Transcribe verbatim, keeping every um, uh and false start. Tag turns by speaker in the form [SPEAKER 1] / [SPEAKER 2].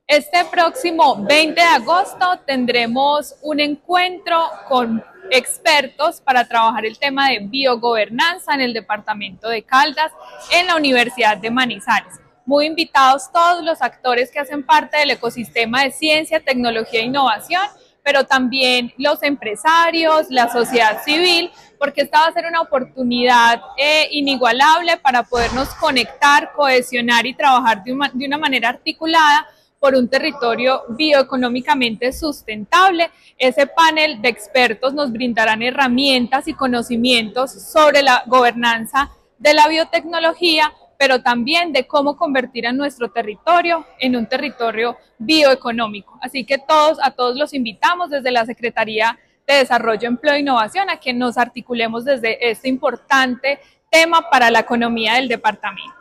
[SPEAKER 1] Este próximo veinte de agosto tendremos un encuentro con expertos para trabajar el tema de biogobernanza en el departamento de Caldas, en la Universidad de Manizales. Muy invitados todos los actores que hacen parte del ecosistema de ciencia, tecnología e innovación, pero también los empresarios, la sociedad civil, porque esta va a ser una oportunidad eh, inigualable para podernos conectar, cohesionar y trabajar de una, de una manera articulada por un territorio bioeconómicamente sustentable. Ese panel de expertos nos brindarán herramientas y conocimientos sobre la gobernanza de la biotecnología, pero también de cómo convertir a nuestro territorio en un territorio bioeconómico. Así que todos, a todos los invitamos desde la Secretaría de Desarrollo, Empleo e Innovación a que nos articulemos desde este importante tema para la economía del departamento.